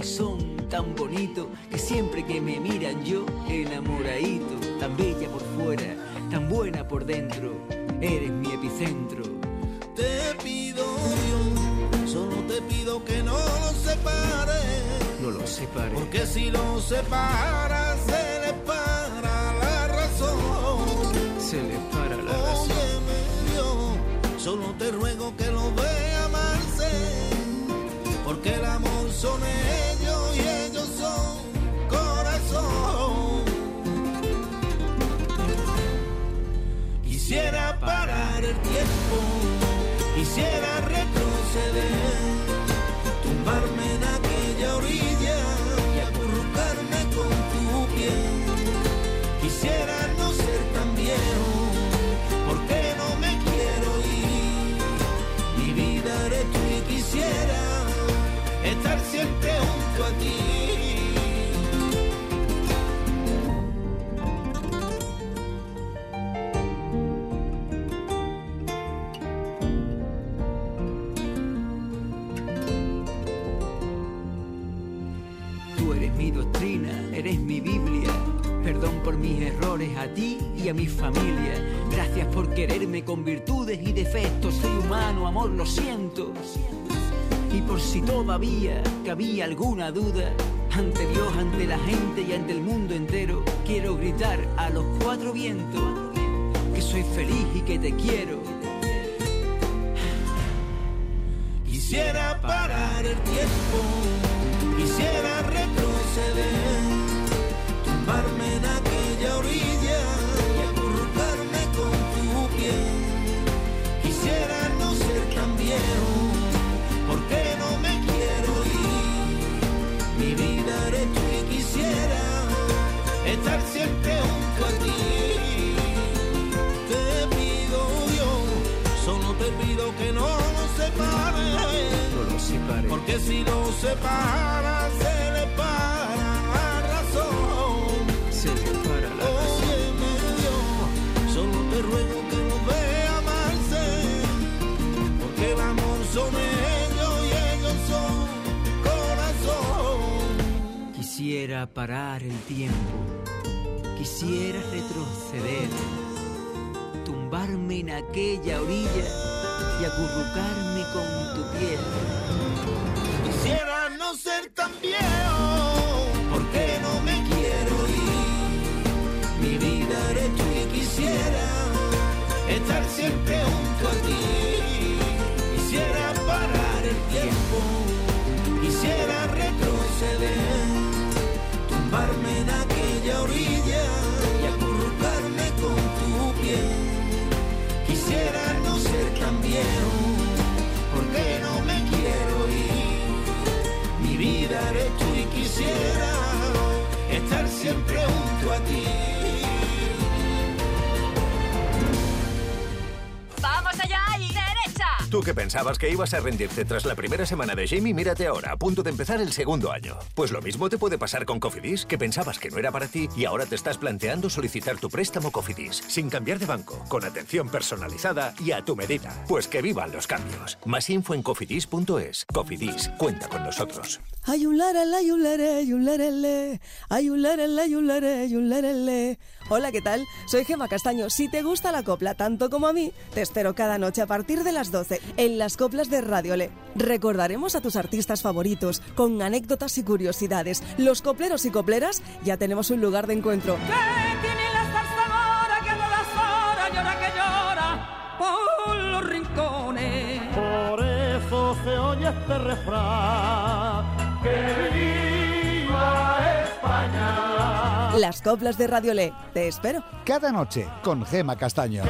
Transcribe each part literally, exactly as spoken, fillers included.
y son tan bonitos que siempre que me miran yo enamoradito. Tan bella por fuera, tan buena por dentro, eres mi epicentro. Te pido, Dios, solo te pido que no los separes. No los separes. Porque si los separas se les para la razón. Se les para la razón. Óyeme, Dios, solo te ruego que los vea amarse. Porque el amor son ellos y ellos son corazón. Quisiera parar el tiempo, quisiera retroceder, tumbarme en aquella orilla y acurrucarme con tu piel. Quisiera no ser tan viejo, porque no me quiero ir. Mi vida eres tú y quisiera estar siempre junto a ti. Tú eres mi doctrina, eres mi Biblia. Perdón por mis errores a ti y a mi familia. Gracias por quererme con virtudes y defectos. Soy humano, amor, lo siento. Y por si todavía cabía alguna duda, ante Dios, ante la gente y ante el mundo entero, quiero gritar a los cuatro vientos que soy feliz y que te quiero. Quisiera parar el tiempo, quisiera retroceder, tumbarme en aquella orilla y acurrucarme con tu piel. Quisiera no ser tan viejo, porque no me quiero ir. Mi vida eres tú y quisiera estar siempre junto a ti. Te pido, Dios, solo te pido que no nos separes. No los separes. Porque si los separas se le para la razón. Se le para la razón. Óyeme, Dios, solo te ruego que nos vea amarse. Porque el amor son ellos y ellos son corazón. Quisiera parar el tiempo, quisiera retroceder, tumbarme en aquella orilla y acurrucarme con tu piel. Quisiera no ser tan viejo, porque no me quiero ir. Mi vida eres tú y quisiera estar siempre junto a ti. Quisiera parar el tiempo, quisiera retroceder, tumbarme en aquella orilla y acurrucarme con tu piel. Quisiera no ser tan viejo, porque no me quiero ir. Mi vida eres tú y quisiera estar siempre junto a ti. ¡Vamos allá y derecha! Tú que pensabas que ibas a rendirte tras la primera semana de Jamie, mírate ahora, a punto de empezar el segundo año. Pues lo mismo te puede pasar con Cofidis, que pensabas que no era para ti y ahora te estás planteando solicitar tu préstamo Cofidis, sin cambiar de banco, con atención personalizada y a tu medida. Pues que vivan los cambios. Más info en cofidis punto es. Cofidis, cuenta con nosotros. Ay, un larele, ay, un lere, ay, un lerele. Ay, un lerele, ay, un lere, ay, un lerele. Hola, ¿qué tal? Soy Gema Castaño. Si te gusta la copla tanto como a mí, te espero cada noche a partir de las doce en las coplas de Radio Le. Recordaremos a tus artistas favoritos con anécdotas y curiosidades. Los copleros y copleras ya tenemos un lugar de encuentro. ¿Qué tiene la zarzamora que a todas horas llora que llora por los rincones? Por eso se oye este refrán: ¡que viva España! Las coplas de Radio Le. Te espero. Cada noche con Gema Castaño.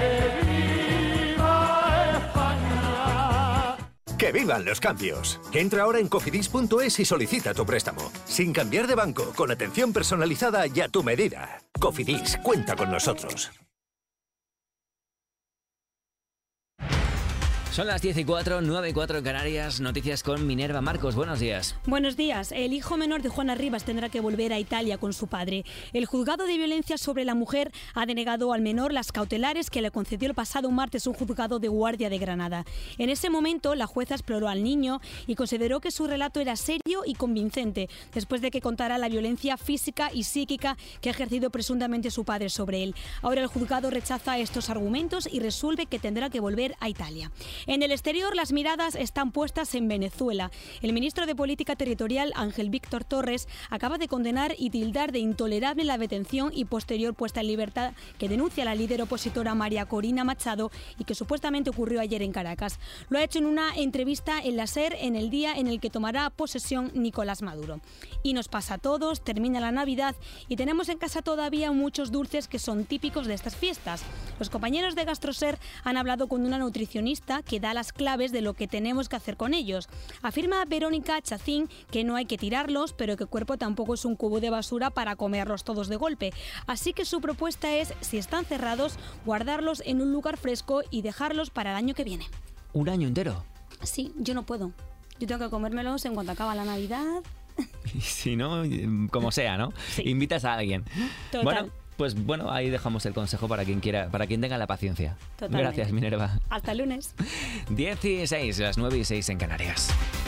¡Que vivan los cambios! Entra ahora en cofidis punto es y solicita tu préstamo. Sin cambiar de banco, con atención personalizada y a tu medida. Cofidis, cuenta con nosotros. Son las diez y cuatro, nueve y cuatro en Canarias. Noticias con Minerva Marcos. Buenos días. Buenos días. El hijo menor de Juana Rivas tendrá que volver a Italia con su padre. El juzgado de violencia sobre la mujer ha denegado al menor las cautelares que le concedió el pasado martes un juzgado de guardia de Granada. En ese momento, la jueza exploró al niño y consideró que su relato era serio y convincente, después de que contara la violencia física y psíquica que ha ejercido presuntamente su padre sobre él. Ahora el juzgado rechaza estos argumentos y resuelve que tendrá que volver a Italia. En el exterior, las miradas están puestas en Venezuela. El ministro de Política Territorial, Ángel Víctor Torres, acaba de condenar y tildar de intolerable la detención y posterior puesta en libertad que denuncia la líder opositora María Corina Machado y que supuestamente ocurrió ayer en Caracas. Lo ha hecho en una entrevista en la SER en el día en el que tomará posesión Nicolás Maduro. Y nos pasa a todos, termina la Navidad y tenemos en casa todavía muchos dulces que son típicos de estas fiestas. Los compañeros de GastroSer han hablado con una nutricionista que da las claves de lo que tenemos que hacer con ellos. Afirma Verónica Chacín que no hay que tirarlos, pero que el cuerpo tampoco es un cubo de basura para comerlos todos de golpe. Así que su propuesta es, si están cerrados, guardarlos en un lugar fresco y dejarlos para el año que viene. ¿Un año entero? Sí, yo no puedo. Yo tengo que comérmelos en cuanto acaba la Navidad. Si no, como sea, ¿no? Sí. Invitas a alguien. Total. Bueno, pues bueno, ahí dejamos el consejo para quien quiera, para quien tenga la paciencia. Totalmente. Gracias, Minerva. Hasta el lunes. diez y seis, las nueve y seis en Canarias.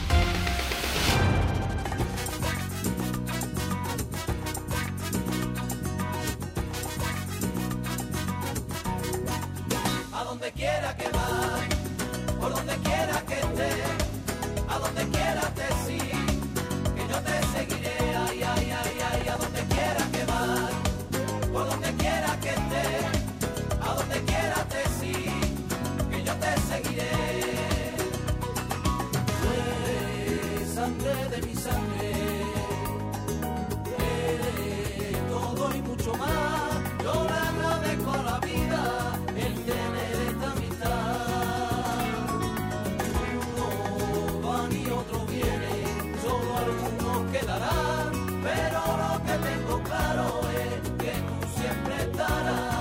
A donde quiera que va, por donde quiera que esté, a donde quiera te sigo, que yo te seguiré, ay, ay, ay, ay, a donde quiera que va, por donde quiera que esté, a donde quiera te sigo, que yo te seguiré. Tú eres sangre de mi sangre, eres todo y mucho más, yo le agradezco a la vida el tener esta amistad. Uno va y otro viene, solo algunos quedarán, pero lo que tengo claro es que tú siempre estarás.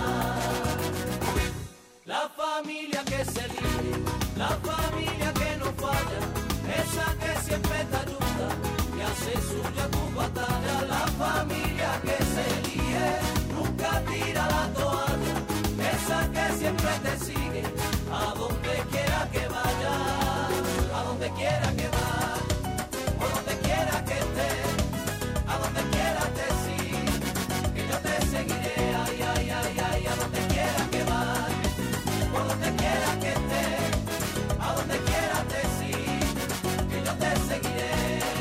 La familia que se elige, la familia que no falla, esa que siempre te ayuda y hace suya tu batalla. La familia que se elige, nunca tira la toalla, esa que siempre te sigue, a donde quiera que vaya, a donde quiera que va, por donde quiera que esté, a donde quiera te sigue, que yo te seguiré, ay, ay, ay, ay, a donde quiera que va, por donde quiera que esté, a donde quiera te sigue, que yo te seguiré.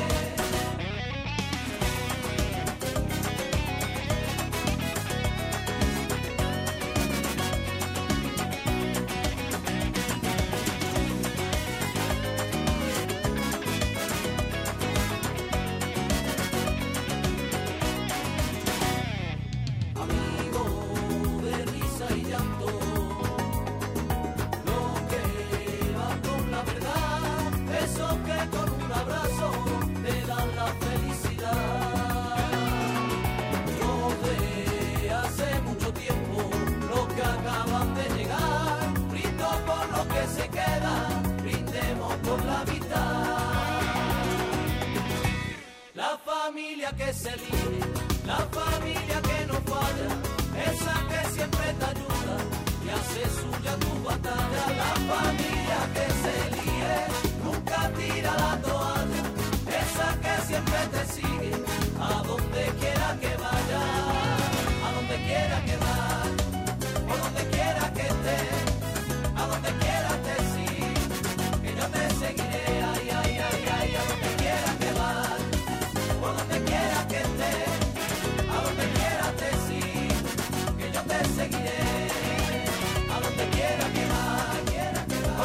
Que se elige, la familia que no falla, esa que siempre te ayuda y hace suya tu batalla. La familia que se elige, nunca tira la toalla, esa que siempre te sigue, a donde quiera que vaya, a donde quiera que va, por donde quiera que esté, a donde quiera te sigue, que yo te seguiré, ay, ay, ay, ay, a donde quiera que va, por donde quiera que esté, a donde quiera te sigo, que yo te seguiré, a donde quiera que va,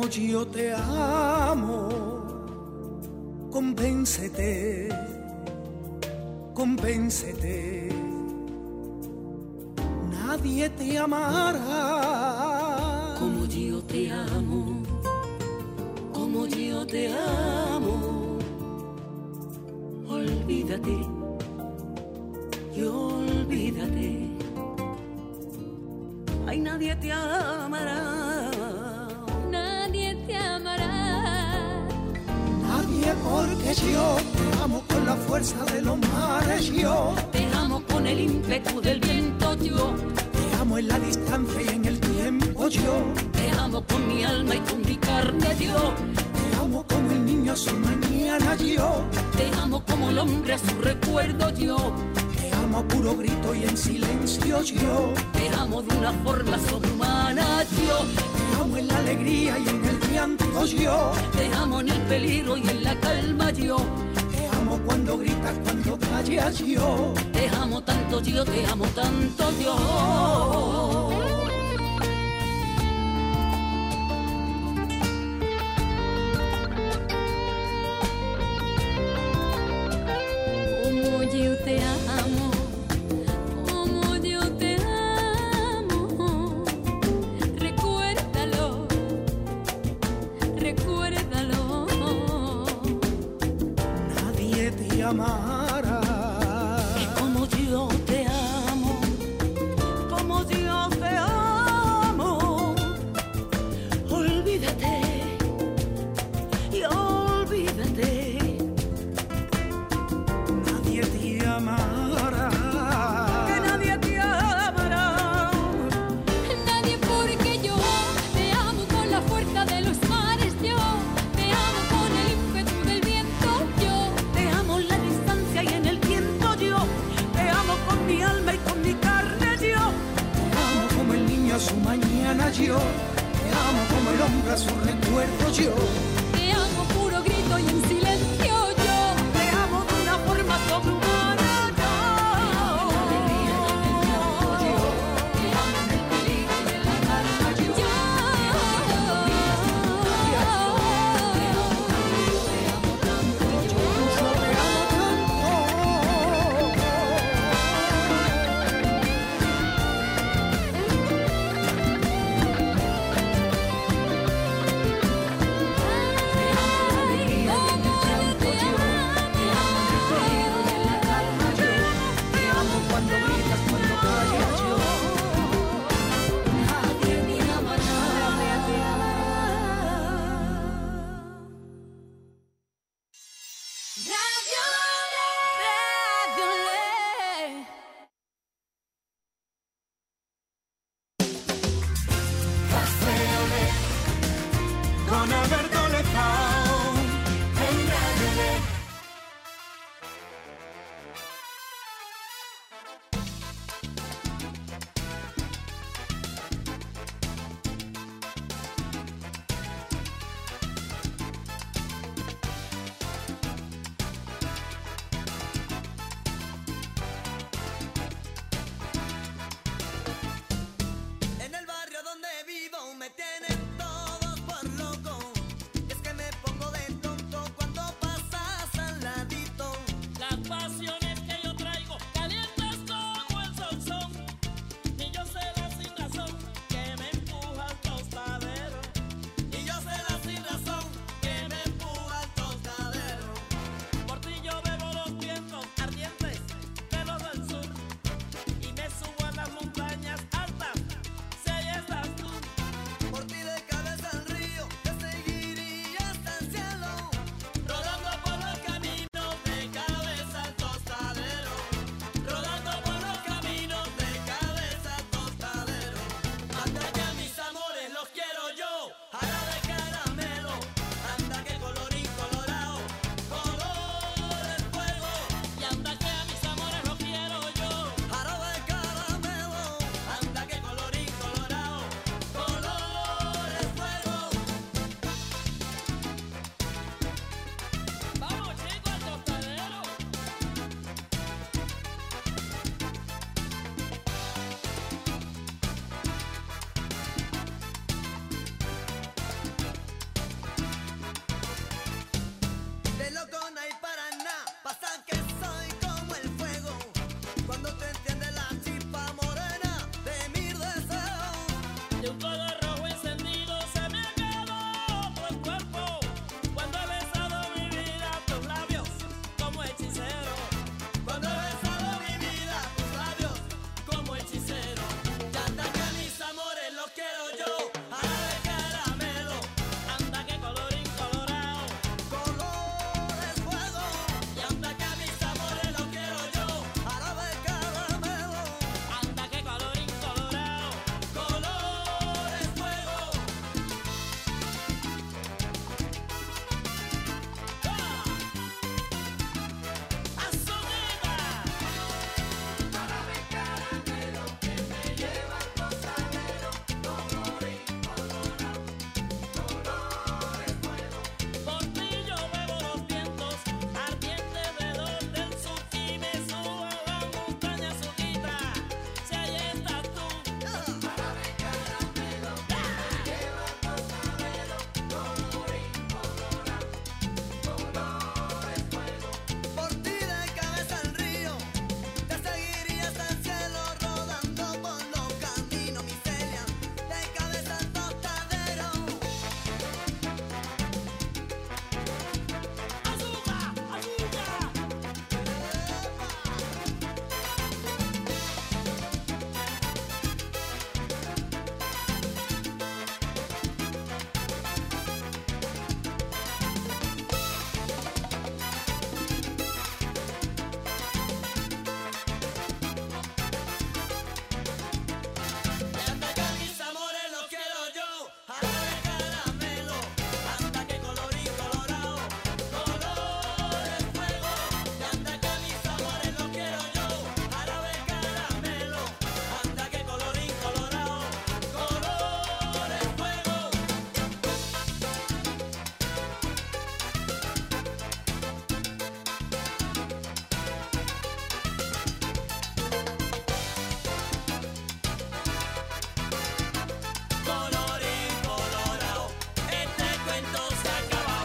yo te amo, convéncete, convéncete. Nadie te amará como yo te amo, como yo te amo. Olvídate, y olvídate. Ay, nadie te amará, nadie te amará. Nadie, porque yo te amo con la fuerza de los mares, yo te amo con el ímpetu del viento, yo te amo en la distancia y en el tiempo, yo te amo con mi alma y con mi carne, yo te amo como el niño a su mañana, yo te amo como el hombre a su recuerdo, yo te amo a puro grito y en silencio, yo te amo de una forma sobrehumana, yo te amo en la alegría y en el llanto, yo te amo en el peligro y en la calma, yo te amo cuando gritas, cuando callas, yo te amo tanto, yo te amo tanto, yo. Como yo te amo, como yo te amo, recuérdalo, recuérdalo. Nadie te amará como yo te amo, como yo te amo. Olvídate, y olvídate. Nadie te amará, que nadie te amará. Nadie, porque yo te amo con la fuerza de los mares, yo te amo con el ímpetu del viento, yo te amo en la distancia y en el tiempo, yo te amo con mi alma y con mi carne, yo te amo como el niño a su mañana, yo te amo como el hombre a su recuerdo, yo te amo puro grito y en silencio, yo te amo de una forma sobrehumana. con Alberto Lezao en Radio Le.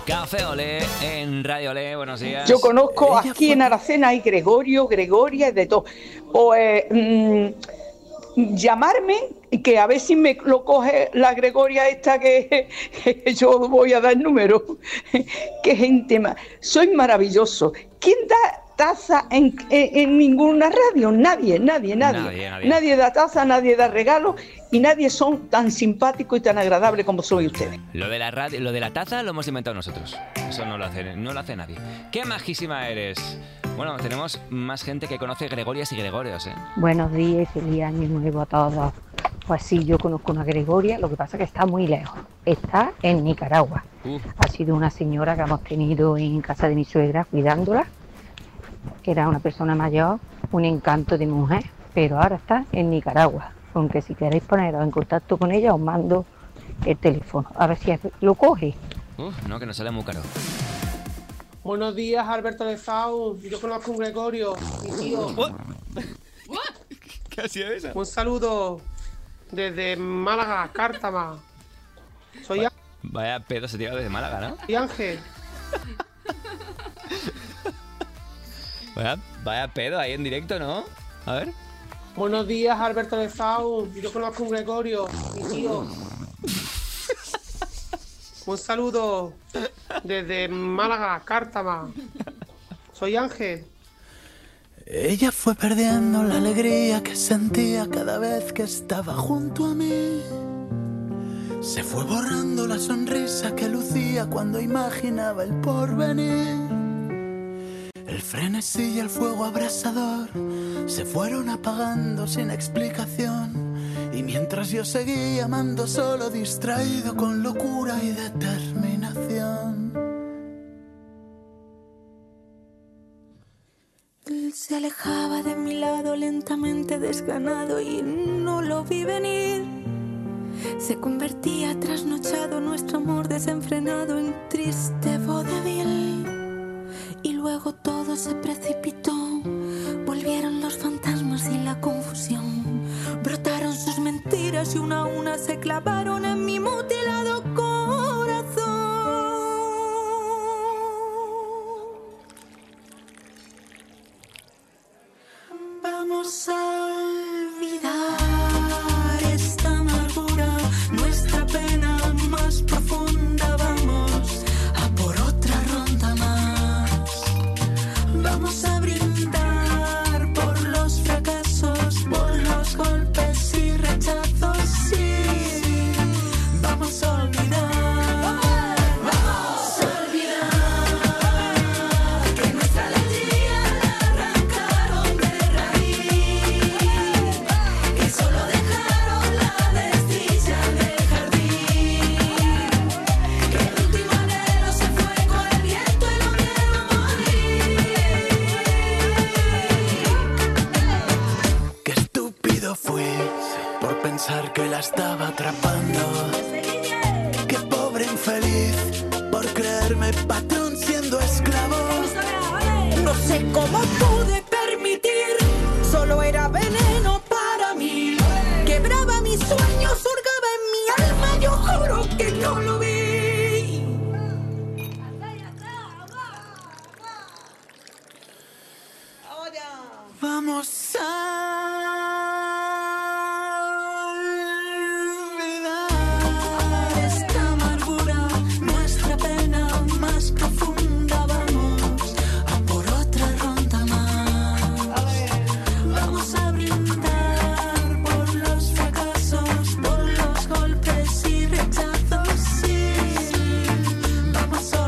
Café Olé en Radio Olé, buenos días. Yo conozco aquí en Aracena, hay Gregorio, Gregoria y de todo. Pues mmm, llamarme, que a ver si me lo coge la Gregoria esta que, que yo voy a dar el número. Qué gente más. Soy maravilloso. ¿Quién da taza en, en, en ninguna radio? Nadie, nadie, nadie. Nadie, nadie. Nadie da taza, nadie da regalo y nadie son tan simpáticos y tan agradables como soy ustedes. Lo de la radio, lo de la taza lo hemos inventado nosotros. Eso no lo hace, no lo hace nadie. ¡Qué majísima eres! Bueno, tenemos más gente que conoce Gregorias y Gregorios, ¿eh? Buenos días y feliz año nuevo a todos. Pues sí, yo conozco una Gregoria, lo que pasa es que está muy lejos. Está en Nicaragua. Uh. Ha sido una señora que hemos tenido en casa de mi suegra cuidándola. Era una persona mayor, un encanto de mujer, pero ahora está en Nicaragua. Aunque si queréis poneros en contacto con ella, os mando el teléfono. A ver si lo coge. Uf, no, que nos sale muy caro. Buenos días, Alberto de Faust. Yo conozco a un Gregorio, mi tío. ¿Qué ha sido eso? Un saludo desde Málaga, Cártama. Soy vaya, vaya pedo se tira desde Málaga, ¿no? Soy Ángel. Vaya, vaya pedo ahí en directo, ¿no? A ver. Buenos días, Alberto de Faust. Yo conozco a un Gregorio, mi tío. Un saludo desde Málaga, Cártama. Soy Ángel. Ella fue perdiendo la alegría que sentía cada vez que estaba junto a mí. Se fue borrando la sonrisa que lucía cuando imaginaba el porvenir. El frenesí y el fuego abrasador se fueron apagando sin explicación. Y mientras yo seguía amando solo, distraído con locura y determinación. Él se alejaba de mi lado lentamente desganado y no lo vi venir. Se convertía trasnochado nuestro amor desenfrenado en triste vodevil. Y luego todo se precipitó. Volvieron los fantasmas y la confusión. Brotaron sus mentiras y una a una se clavaron en mi mutilado corazón. Vamos a olvidar esta amargura, nuestra pena más profunda. Vamos a por otra ronda más. Vamos a brindar por los fracasos, por los golpes y rechazos, sí. Vamos a olvidar, vamos a olvidar que nuestra alegría la arrancaron de raíz, que solo dejaron la desdicha del jardín, que el último enero se fue con el viento y lo vieron morir. Qué estúpido fui por pensar que la estaba atrapando. Qué pobre infeliz por creerme patrón siendo esclavo. No sé cómo pude permitir, solo era veneno para mí. Quebraba mis sueños, hurgaba en mi alma, yo juro que no lo vi. Vamos a olvidar esta amargura, nuestra pena más profunda. Vamos a por otra ronda más. Vamos a brindar por los fracasos, por los golpes y rechazos, sí. Vamos a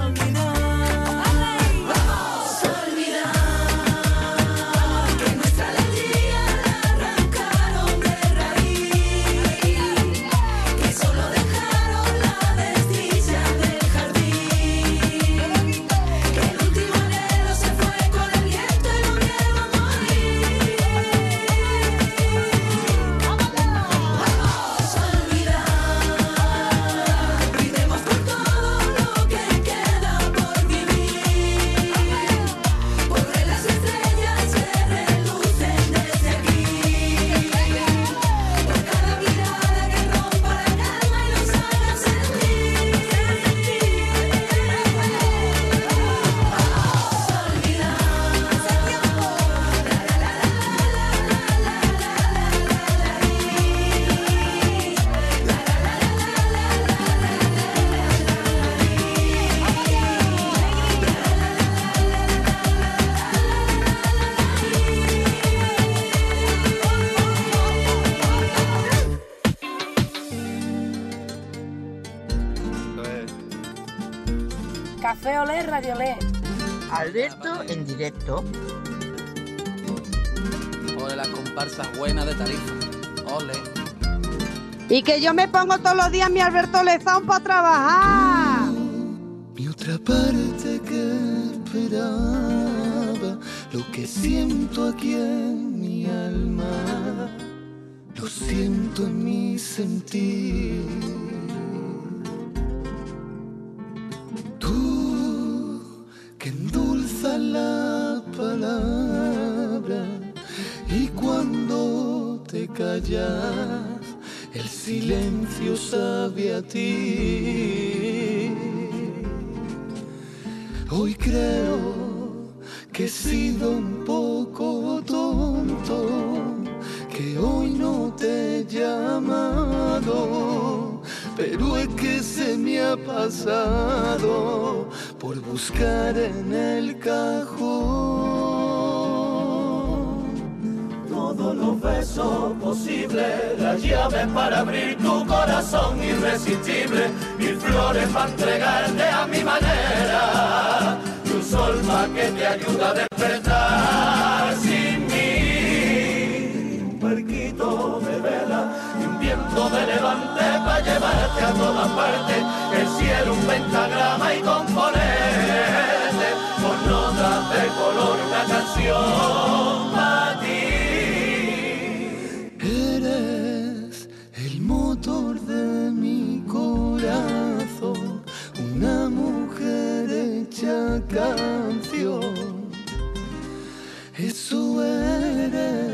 olvidar, vamos a olvidar que nuestra alegría Café Olé, Radio Olé. Alberto en directo. Ole, las comparsas buenas de Tarifa. Ole. Y que yo me pongo todos los días mi Alberto Lezón para trabajar. Mi otra parte que esperaba, lo que siento aquí en mi alma, lo siento en mi sentir. Tú que endulzas la palabra y cuando te callas el silencio sabe a ti. Hoy creo que he sido un poco tonto, que hoy no te he llamado, pero es que se me ha pasado por buscar en el cajón todos los besos posibles, las llaves para abrir tu corazón irresistible, mil flores para entregarte a mi manera, y un sol más que te ayuda a despertar sin mí, un barquito de vela y un viento de levante para llevarte a todas partes, el cielo un pentagrama y componerte con notas de color una canción para ti. Eres el motor de mi corazón, una mujer hecha canción, eso eres.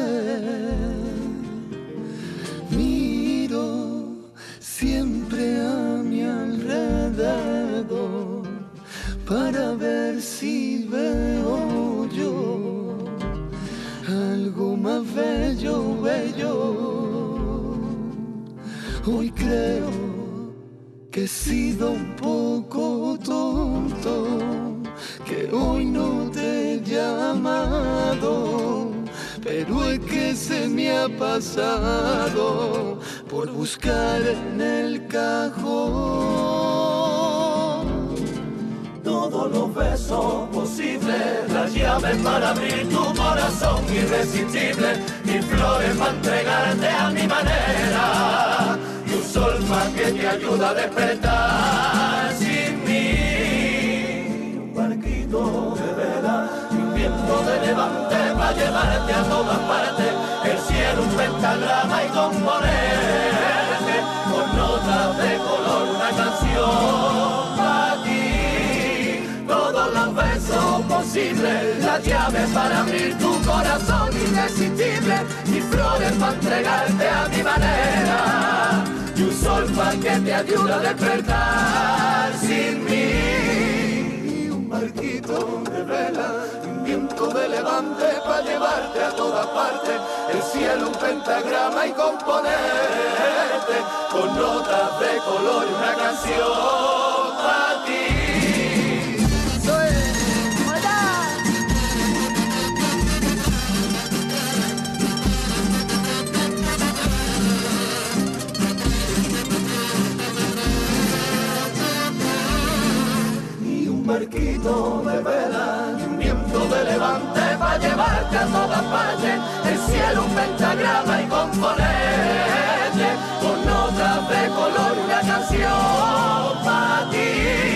Miro siempre a mi alrededor para ver si veo yo algo más bello, bello. Hoy creo que he sido un poco tonto, que hoy no te he llamado, pero es que se me ha pasado por buscar en el cajón todos los besos posibles, las llaves para abrir tu corazón irresistible, mil flores para entregarte a mi manera, y un sol más que te ayuda a despertar sin mí, un barquito de vela y un viento de levante para llevarte a todas partes, el cielo un pentagrama y componerte con notas de color una canción para ti. Todos los besos posibles, las llaves para abrir tu corazón irresistible, y flores para entregarte a mi manera, y un sol para que te ayude a despertar sin mí, y un barquito de vela, un viento de levante para llevarte a todas partes, el cielo un pentagrama y componerte con notas de color una canción para ti. Un barquito de vela y un viento de levante para llevarte a todas partes, el cielo un pentagrama y componerte con notas de color una canción para ti.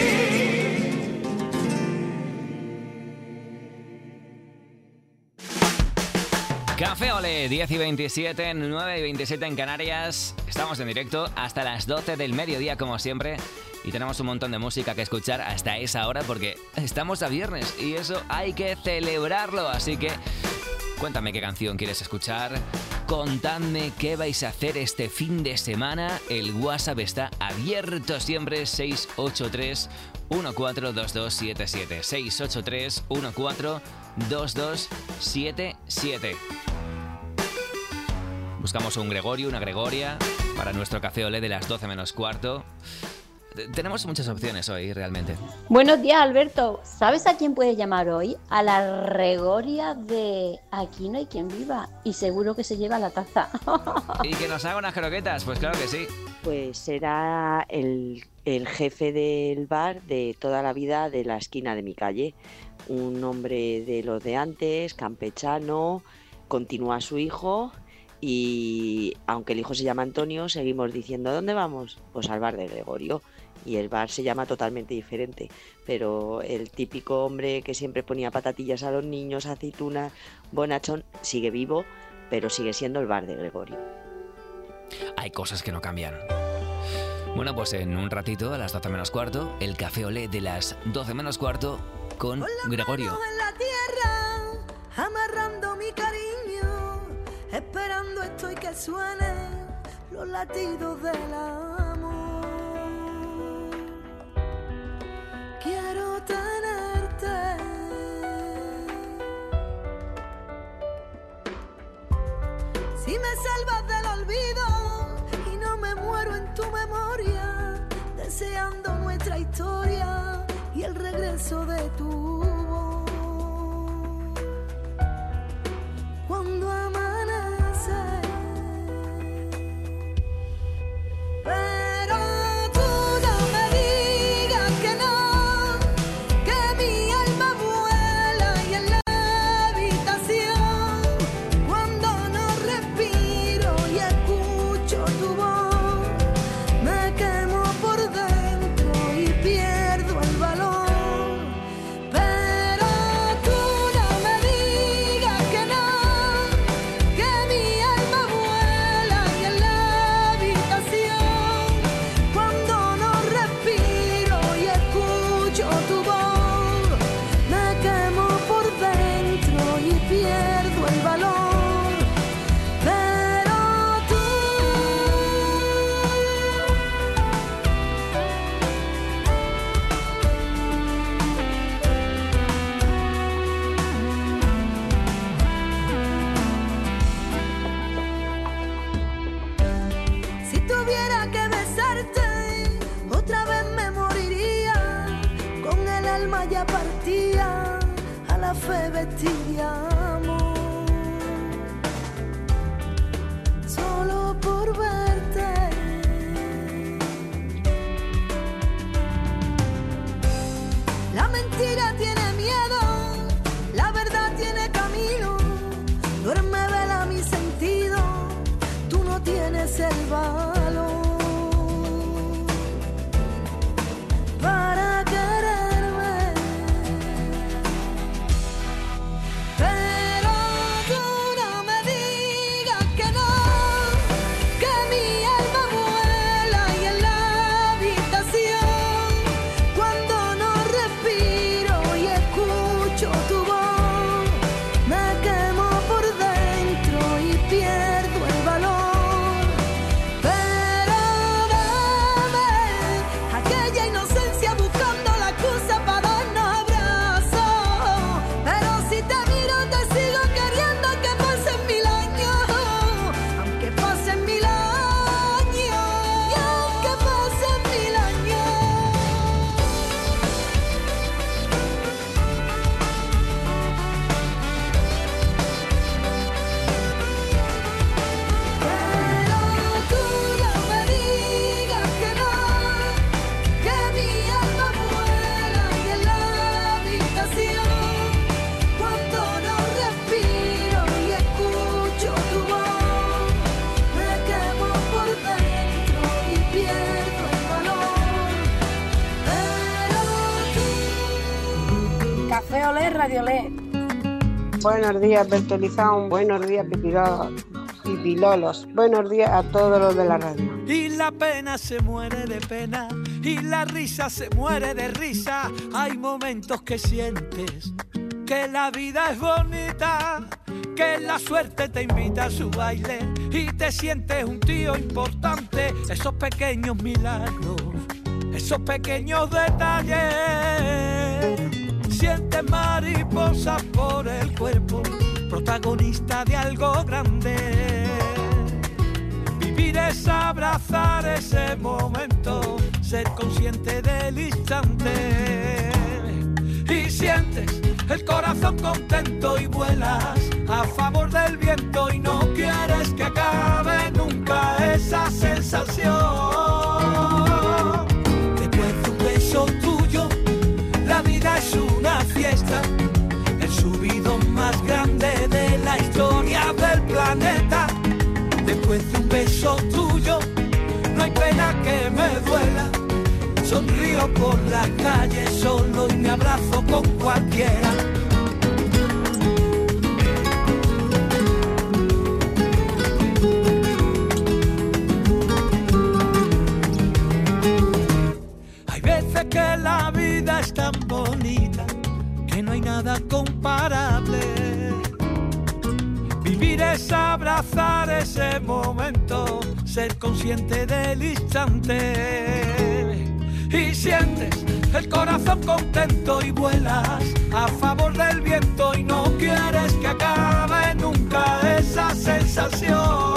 Café Olé, diez y veintisiete, nueve y veintisiete en Canarias. Estamos en directo hasta las doce del mediodía como siempre. Y tenemos un montón de música que escuchar hasta esa hora porque estamos a viernes y eso hay que celebrarlo. Así que cuéntame qué canción quieres escuchar, contadme qué vais a hacer este fin de semana. El WhatsApp está abierto siempre, seis ocho tres, uno cuatro dos dos siete siete. seis ocho tres, uno cuatro dos dos siete siete. Buscamos un Gregorio, una Gregoria para nuestro Café Olé de las doce menos cuarto. Tenemos muchas opciones hoy, realmente. Buenos días, Alberto. ¿Sabes a quién puedes llamar hoy? A la Gregoria de Aquí no hay quien viva. Y seguro que se lleva la taza. ¿Y que nos haga unas croquetas? Pues claro que sí. Pues era el, el jefe del bar de toda la vida de la esquina de mi calle. Un hombre de los de antes, campechano, continúa su hijo y aunque el hijo se llama Antonio, seguimos diciendo ¿dónde vamos? Pues al bar de Gregorio. Y el bar se llama totalmente diferente, pero el típico hombre que siempre ponía patatillas a los niños, aceitunas, bonachón, sigue vivo, pero sigue siendo el bar de Gregorio. Hay cosas que no cambian. Bueno, pues en un ratito, a las doce menos cuarto, el Café Olé de las doce menos cuarto con Gregorio. En la tierra, amarrando mi cariño, esperando estoy que suenen los latidos del amor. Quiero tenerte. Si me salvas del olvido y no me muero en tu memoria, deseando nuestra historia y el regreso de tu voz. Cuando amanece, pero tú no me digas que no, que mi alma vuela y en la habitación, cuando no respiro y escucho tu voz, me quemo por dentro y pierdo el valor. Pero tú no me digas que no, que mi alma vuela y en la habitación, cuando no respiro y escucho tu voz, me quemo por dentro y pierdo el valor. Pero tú si tuviera que besarte, otra vez me moriría, con el alma ya partía, a la fe vestida amor, solo por verte. La mentira tiene miedo, la verdad tiene camino, duerme, vela mi sentido, tú no tienes el valor para quererme. Pero tú no me digas que no, que mi alma vuela y en la habitación, cuando no respiro y escucho tu voz, me quemo por dentro y pierdo el valor. Pero dame aquella inocencia buscando la excusa para darnos abrazos. Pero si te miro te sigo queriendo, aunque pasen mil años, aunque pasen mil años, y aunque pasen mil años. Pero tú no me digas que no, que mi alma vuela y en la habitación, cuando no respiro y escucho tu voz, me quemo por dentro y pierdo el valor. Pero Café Olé, Radio Olé. Buenos días, Bertolizón. Buenos días, Pipilo- Pipilolos. Buenos días a todos los de la radio. Y la pena se muere de pena y la risa se muere de risa. Hay momentos que sientes que la vida es bonita, que la suerte te invita a su baile y te sientes un tío importante. Esos pequeños milagros, esos pequeños detalles, sientes mariposas por el cuerpo, protagonista de algo grande. Vivir es abrazar ese momento, ser consciente del instante. Y sientes el corazón contento y vuelas a favor del viento y no quieres que acabe nunca ese esa sensación. Después de un beso tuyo, la vida es una fiesta, el subidón más grande de la historia del planeta. Después de un beso tuyo, no hay pena que me duela. Sonrío por la calle solo y me abrazo con cualquiera. Hay veces que la vida es tan bonita que no hay nada comparable. Vivir es abrazar ese momento, ser consciente del instante. Y sientes el corazón contento y vuelas a favor del viento y no quieres que acabe nunca esa sensación.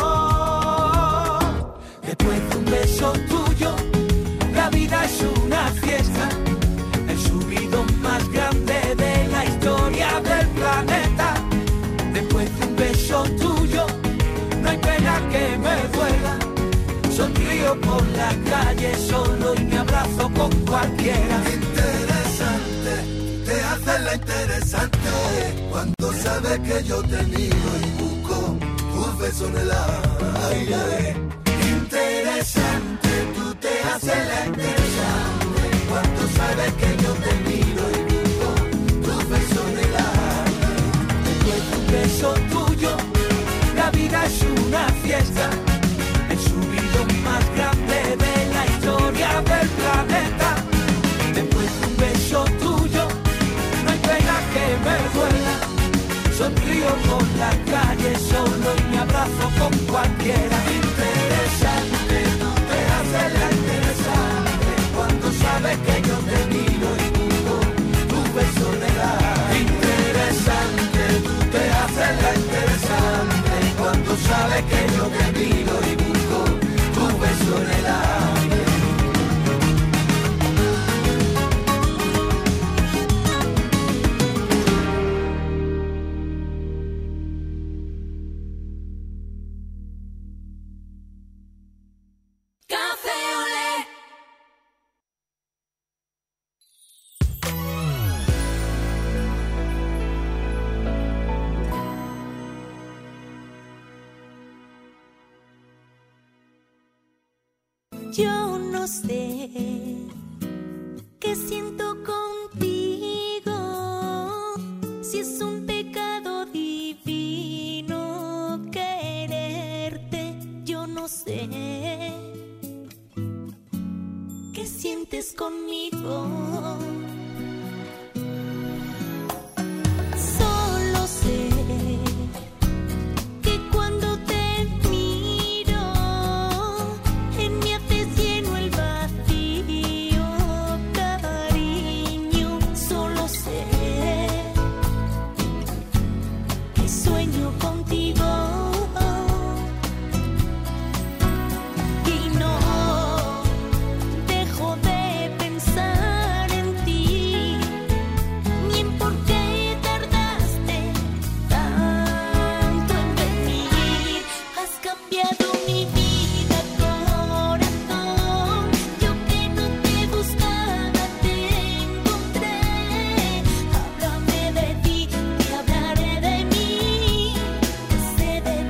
Después de un beso tuyo, la vida es una fiesta, el subidón más grande de la historia del planeta. Después de un beso tuyo, no hay pena que me duela. Sonrío por la calle solo y me abrazo con cualquiera. Interesante, te hace la interesante cuando sabes que yo te miro y busco tu beso en el aire. Interesante, tú te haces la interesante cuando sabes que yo te miro y busco tu beso en el aire. Después de un beso tuyo, la vida es una fiesta, el subidón más grande de la historia del planeta. Después de un beso tuyo, no hay pena que me duela. Sonrío por la calle solo y me abrazo con cualquiera. Interesante, tú te haces la interesante cuando sabes que yo te miro y busco tu beso en el aire. Interesante, tú te haces la interesante cuando sabes que yo te miro y busco tu beso en el aire. Café Olé. Yo no sé qué siento contigo, si es un pecado divino quererte. Yo no sé qué sientes conmigo. Solo sé que cuando te miro en mí haces lleno el vacío, cariño. Solo sé que sueño contigo y no dejo de pensar en ti, ni en por qué tardaste tanto en venir. Has cambiado mi vida, corazón. Yo que no te buscaba te encontré. Háblame de ti, te hablaré de mí. Sé de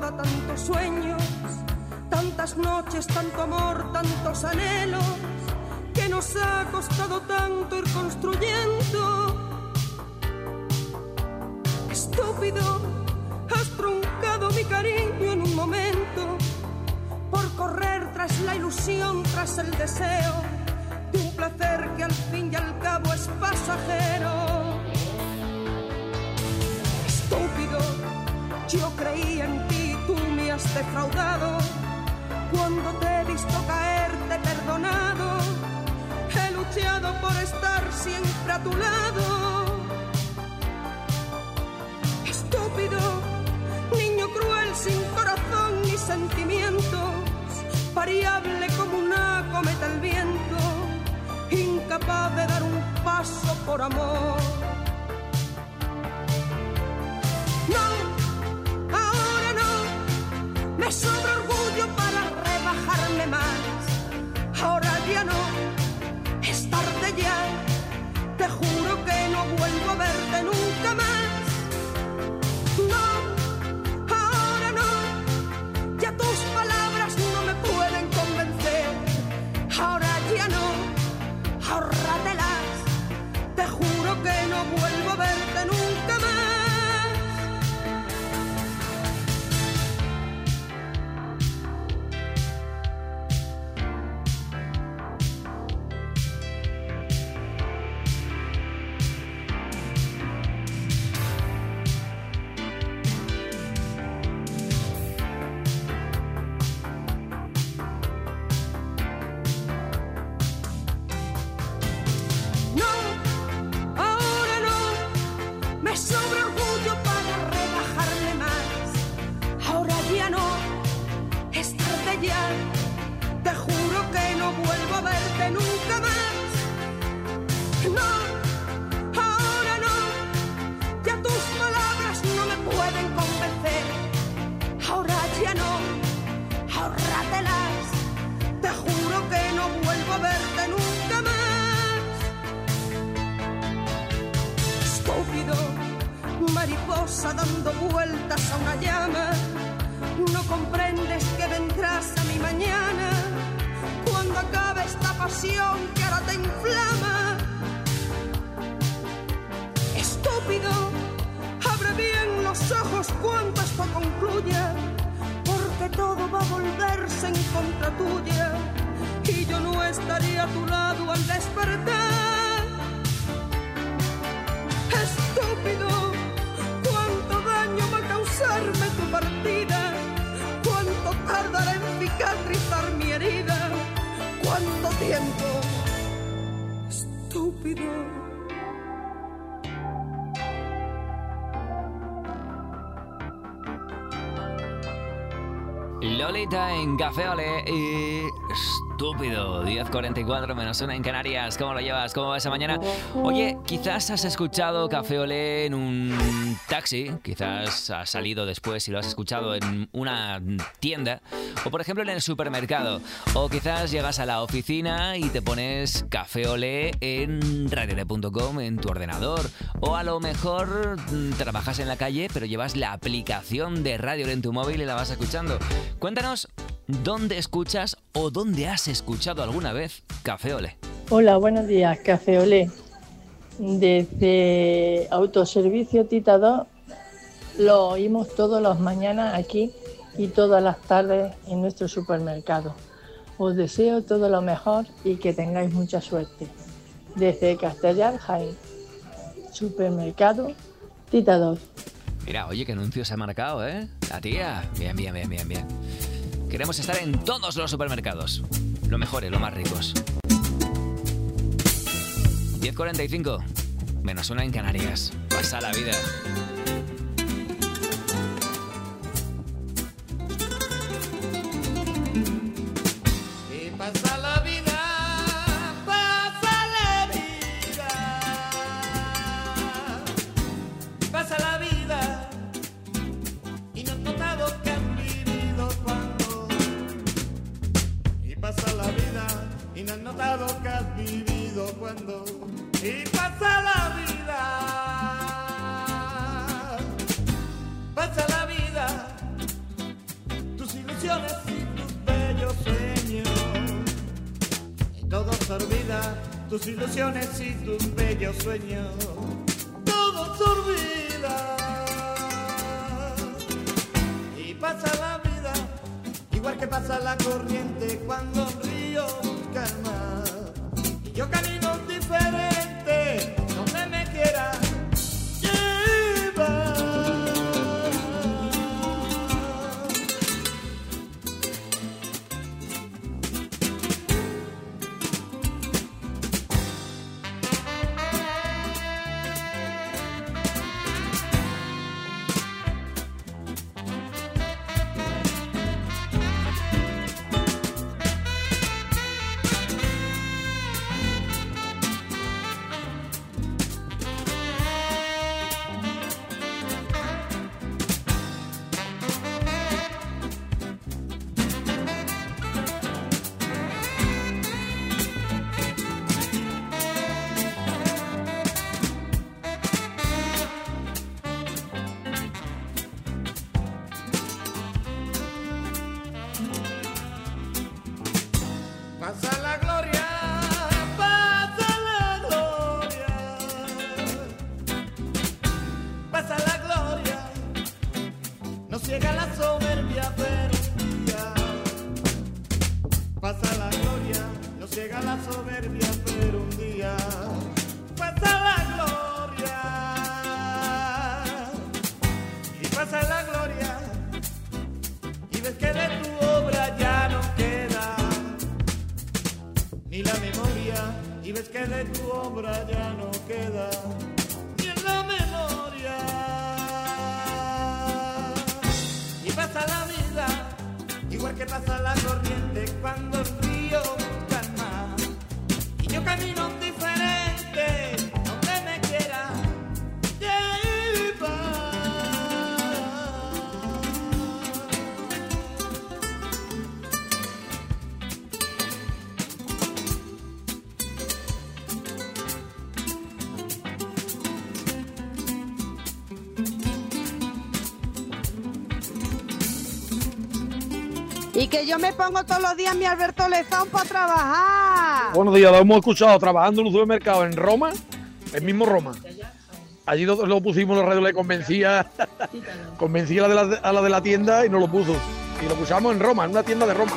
ahora tantos sueños, tantas noches, tanto amor, tantos anhelos, que nos ha costado tanto ir construyendo. Estúpido, has truncado mi cariño en un momento, por correr tras la ilusión, tras el deseo de un placer que al fin y al cabo es pasajero. Estúpido, yo creía en ti, tú me has defraudado. Cuando te he visto caer, te he perdonado. He luchado por estar siempre a tu lado. Estúpido, niño cruel sin corazón ni sentimientos, variable como una cometa el viento, incapaz de dar un paso por amor. No, ahora no, me sobra orgullo para rebajarme más. Ahora ya no, es tarde ya, te juro que no vuelvo a verte nunca más. No, ahora no, ya tus palabras no me pueden convencer. Ahora ya no, ahórratelas, te juro que no vuelvo a verte nunca más. Mariposa dando vueltas a una llama, no comprendes que vendrás a mi mañana, cuando acabe esta pasión que ahora te inflama. Estúpido, abre bien los ojos cuando esto concluya, porque todo va a volverse en contra tuya, y yo no estaría a tu lado al despertar. Estúpido, causarme tu partida, cuánto tardará en cicatrizar mi herida, cuánto tiempo, estúpido. Lolita en Café Ole y estúpido, diez cuarenta y cuatro menos una en Canarias. ¿Cómo lo llevas? ¿Cómo va esa mañana? Oye, quizás has escuchado Café Ole en un taxi, quizás has salido después y lo has escuchado en una tienda, o por ejemplo en el supermercado, o quizás llegas a la oficina y te pones Café Ole en radiole punto com en tu ordenador, o a lo mejor trabajas en la calle pero llevas la aplicación de Radio Ole en tu móvil y la vas escuchando. Cuéntanos dónde escuchas o dónde has escuchado alguna vez Café Ole. Hola, buenos días, Café Ole. Desde Autoservicio Tita dos lo oímos todas las mañanas aquí y todas las tardes en nuestro supermercado. Os deseo todo lo mejor y que tengáis mucha suerte. Desde Castellar, Jaén, Supermercado Tita dos. Mira, oye, qué anuncio se ha marcado, ¿eh? La tía. Bien, bien, bien, bien, bien. Queremos estar en todos los supermercados. Lo mejores, lo más ricos. diez cuarenta y cinco. Menos una en Canarias. Pasa la vida. Y pasa la vida, pasa la vida. Pasa la vida y no has notado que han vivido cuando. Y pasa la vida y no has notado que has vivido cuando. Y pasa la vida, pasa la vida ilusiones y tus bellos sueños. Y todo se olvida, tus ilusiones y tus bellos sueños. Todo se olvida. Y pasa la vida, igual que pasa la corriente cuando un río calma. Y yo camino diferente, donde me quiera llevar. Pasa la gloria, pasa la gloria, pasa la gloria, no ciega la soberbia perdida. Pasa la gloria, no ciega la soberbia, pero un día pasa la gloria y pasa la gloria y ves que de tu obra ya no queda ni la memoria, y ves que de tu obra ya no queda ni en la memoria. Y pasa la vida, igual que pasa la corriente cuando el río calma. Y yo camino diferente, donde me quiera llevar. Y que yo me pongo todos los días mi Alberto Lezón para trabajar. Buenos días, lo hemos escuchado trabajando en un supermercado en Roma, el mismo Roma. Allí lo, lo pusimos, la radio le convencía, convencía a la, de la, a la de la tienda y nos lo puso. Y lo pusimos en Roma, en una tienda de Roma.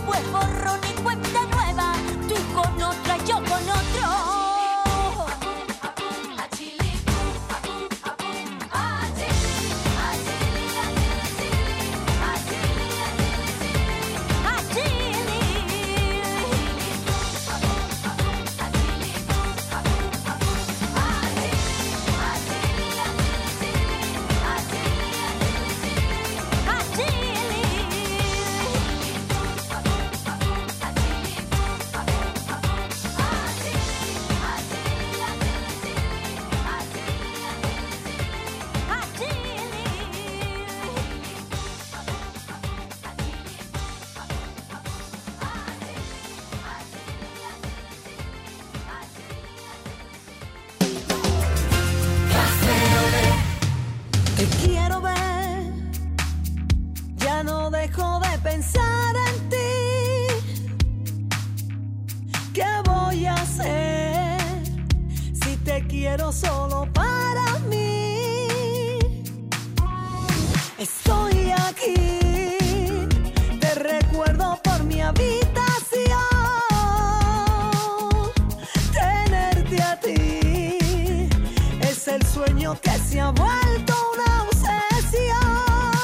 borrón y cuenta nueva, tú con otra, yo con otro. quiero solo para mí. Estoy aquí, te recuerdo por mi habitación. Tenerte a ti es el sueño que se ha vuelto una obsesión.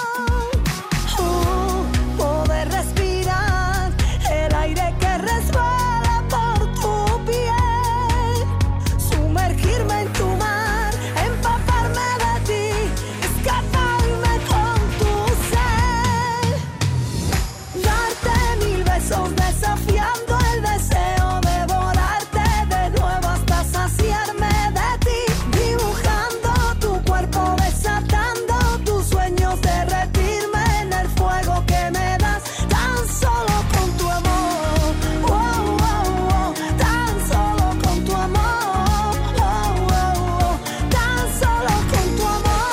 Uh, poder respirar el aire que resbala por tu piel, sumergirme en tu mar, empaparme de ti, escaparme con tu ser, darte mil besos desafiando el deseo, devorarte de nuevo hasta saciarme de ti, dibujando tu cuerpo, desatando tus sueños, derretirme en el fuego que me das tan solo con tu amor. Oh, oh, oh, tan solo con tu amor. Oh, oh, oh, tan solo con tu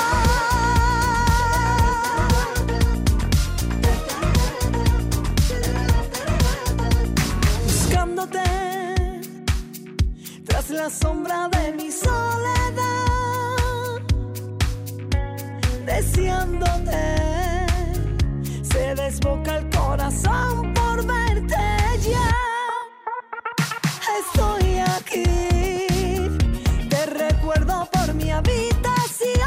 amor. Buscándote tras la sombra de mi soledad, deseándote, se desboca el corazón por verte ya. Estoy aquí, te recuerdo por mi habitación.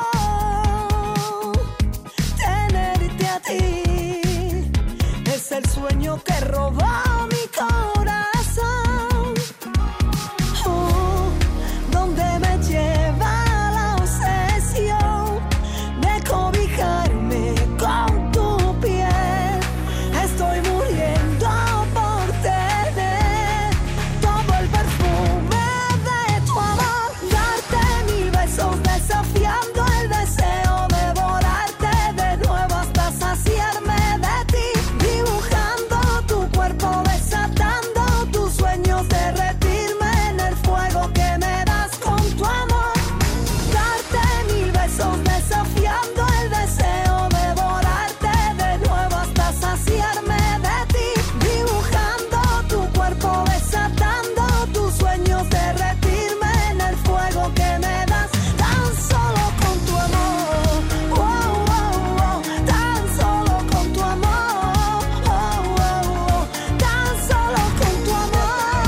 Tenerte a ti es el sueño que robó mi corazón. Uh, donde me lleva la obsesión de cobijarme con tu piel. Estoy muriendo por tener todo el perfume de tu amor, darte mil besos desafiando el deseo, devorarte de nuevo hasta saciarme de ti, dibujando tu cuerpo, desatando tus sueños, derretirme en el fuego que me das con tu amor, darte mil besos desafiando el deseo, devorarte de nuevo hasta saciarme de ti, dibujando tu cuerpo, desatando tus sueños, derretirme en el fuego que me das tan solo con tu amor. Oh, oh, oh, tan solo con tu amor. Oh, oh, oh, tan solo con tu amor.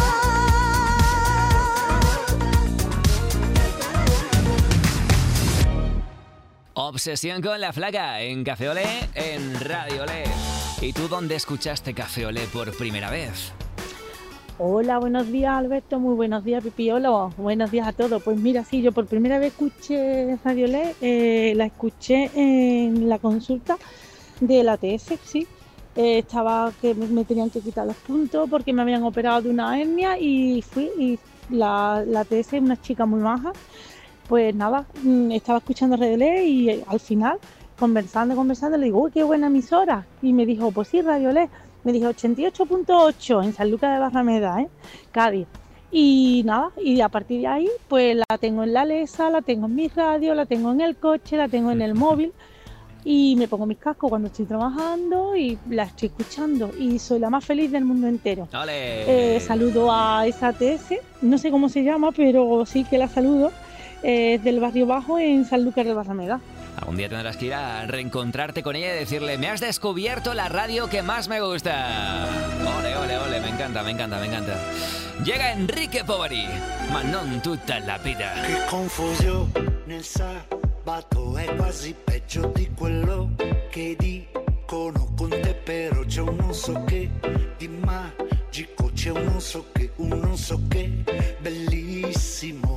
Obsesión con la flaca en Café Olé, en Radio Olé. ¿Y tú dónde escuchaste Café Olé por primera vez? Hola, buenos días Alberto, muy buenos días Pipiolo, buenos días a todos. Pues mira, sí, yo por primera vez escuché Radio Olé, eh, la escuché en la consulta de la A T S, sí. Eh, estaba que me, me tenían que quitar los puntos porque me habían operado de una hernia y fui y la, la A T S es una chica muy maja. Pues nada, mm, estaba escuchando Radio Olé y eh, al final, conversando, conversando, le digo, uy, qué buena emisora. Y me dijo, pues sí, Radio Olé. Me dijo ochenta y ocho punto ocho en San Lucas de Barrameda, ¿eh? Cádiz. Y nada, y a partir de ahí, pues la tengo en la Lesa, la tengo en mi radio, la tengo en el coche, la tengo en el móvil. Y me pongo mis cascos cuando estoy trabajando y la estoy escuchando. Y soy la más feliz del mundo entero. ¡Ole! Eh, saludo a esa A T S, no sé cómo se llama, pero sí que la saludo. Eh, del Barrio Bajo en San Lucas de Barrameda. Algún día tendrás que ir a reencontrarte con ella y decirle, me has descubierto la radio que más me gusta. Ole, ole, ole, me encanta, me encanta, me encanta. Llega Enrique Poveri, ma non tutta la vita. Che confusione nel sabato è quasi peggio di quello che dicono con te, però c'è un non so che di magico, c'è un non so che, un non so che bellissimo.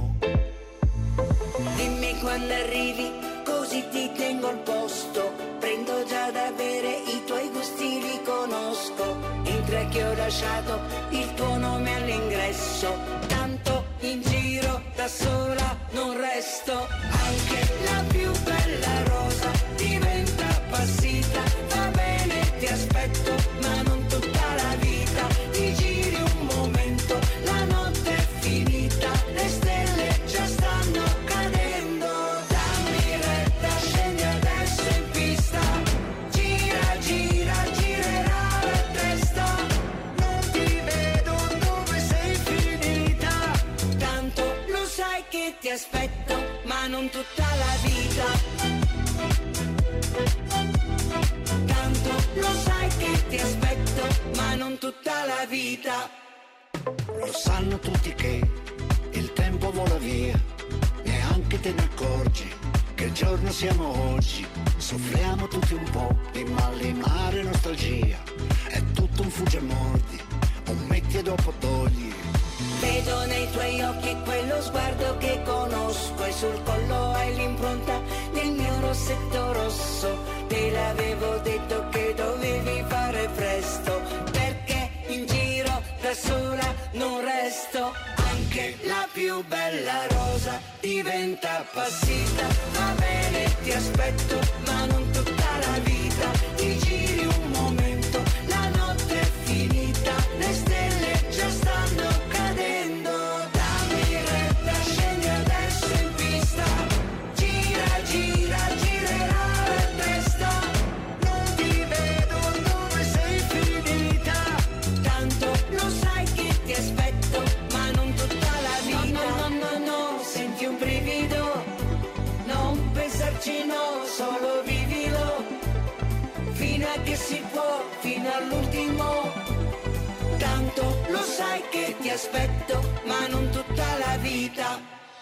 Dimmi quando arrivi, così ti tengo al posto. Prendo già da bere, i tuoi gusti li conosco. Entra che ho lasciato il tuo nome all'ingresso. Tanto in giro da sola non resto. Anche la più bella rosa diventa passita. Va bene, ti aspetto, ma non tutta la vita. Ti giri un momento, la notte è finita. Le stelle già stanno cadendo. Dammi retta, scendi adesso in pista. Gira, gira, girerà la testa. Non ti vedo dove sei finita. Tanto lo sai che ti aspetto, ma non tutta la vita. Tanto lo sai che ti aspetto, ma non tutta la vita. Lo sanno tutti che il tempo vola via, neanche te ne accorgi che giorno siamo oggi. Soffriamo tutti un po' di malinare nostalgia, è tutto un fugge e mordi, un metti e dopo togli. Vedo nei tuoi occhi quello sguardo che conosco e sul collo hai l'impronta del mio rossetto rosso. Te l'avevo detto che dovevi fare presto, perché in giro da sola non resto. Anche la più bella rosa diventa appassita. Va bene, ti aspetto, ma non tutta la vita. Ti giri un momento, la notte è finita, le stelle già stanno cadendo. Dammi retta, scendi adesso in pista. Gira, gira, girerà la testa. Non ti vedo dove sei finita. Tanto lo sai che ti aspetto, ma non tutta la vita. No, no, no, no, senti un brivido. Non pensarci, no, solo vivilo. Fino a che si può, fino all'ultimo. Tanto lo sai che ti aspetto, ma non tutta la vita.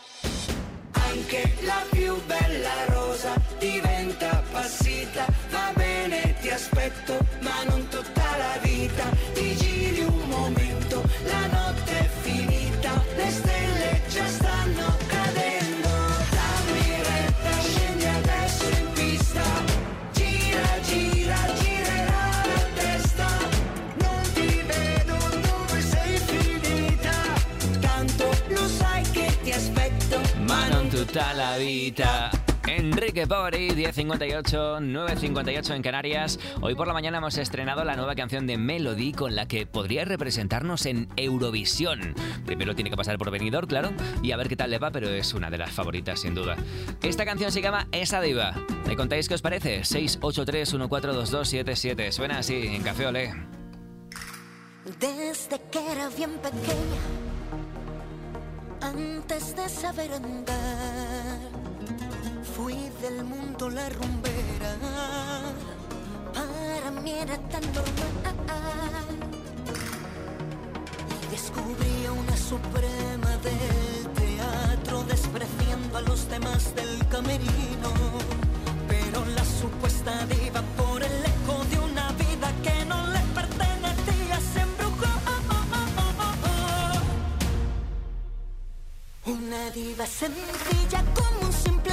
Anche la più bella rosa diventa appassita. Va bene, ti aspetto, ma non tutta la vita. Ti giri un momento, la notte è finita, le stelle già stanno cadendo. Dammi retta, scendi adesso in pista. Gira, gira, girerà la testa. Non ti vedo dove sei finita. Tanto lo sai che ti aspetto, Ma non tutta la vita. Enrique Pori, diez cincuenta y ocho, nueve cincuenta y ocho en Canarias. Hoy por la mañana hemos estrenado la nueva canción de Melody con la que podría representarnos en Eurovisión. Primero tiene que pasar por Benidorm, claro, y a ver qué tal le va, pero es una de las favoritas sin duda. Esta canción se llama Esa Diva. ¿Me contáis qué os parece? seis ocho tres uno cuatro dos dos siete siete. Suena así en Café Olé. Desde que era bien pequeña, antes de saber andar, fui del mundo la rumbera. Para mí era tan normal. Y descubrí a una suprema del teatro, despreciando a los demás del camerino. Pero la supuesta diva, por el eco de una vida que no le pertenecía, se embrujó. Una diva sencilla como un simple